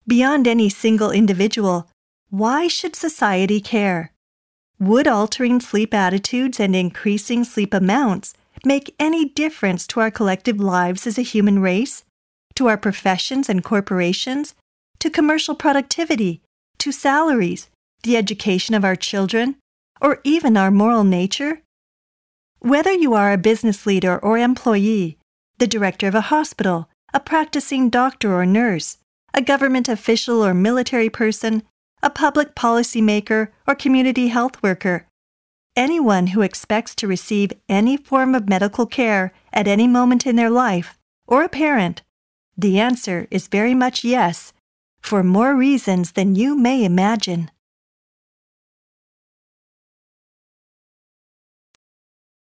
Beyond any single individual, why should society care? Would altering sleep attitudes and increasing sleep amounts make any difference to our collective lives as a human race, to our professions and corporations, to commercial productivity, to salaries, the education of our children, or even our moral nature? Whether you are a business leader or employee, the director of a hospital, a practicing doctor or nurse, a government official or military person, a public policymaker or community health worker, anyone who expects to receive any form of medical care at any moment in their life, or a parent, the answer is very much yes, for more reasons than you may imagine.